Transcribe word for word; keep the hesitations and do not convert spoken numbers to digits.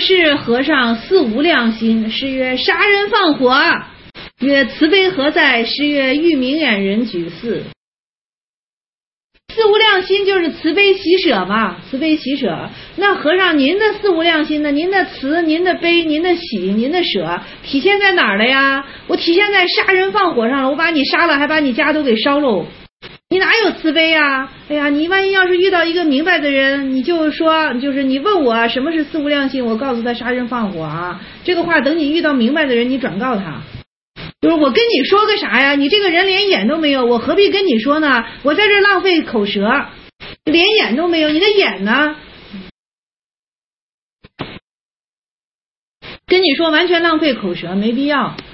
是和尚似无量心，是曰杀人放火。曰慈悲何在？是曰欲明眼人举寺。四无量心就是慈悲喜舍嘛，慈悲喜舍。那和尚您的四无量心呢？您的慈、您的悲、您的喜、您的舍体现在哪儿了呀？我体现在杀人放火上了，我把你杀了还把你家都给烧喽，你哪有慈悲啊？哎呀，你万一要是遇到一个明白的人，你就说，就是你问我什么是四无量心，我告诉他杀人放火啊。这个话等你遇到明白的人，你转告他。就是我跟你说个啥呀？你这个人连眼都没有，我何必跟你说呢？我在这浪费口舌，连眼都没有，你的眼呢？跟你说完全浪费口舌，没必要。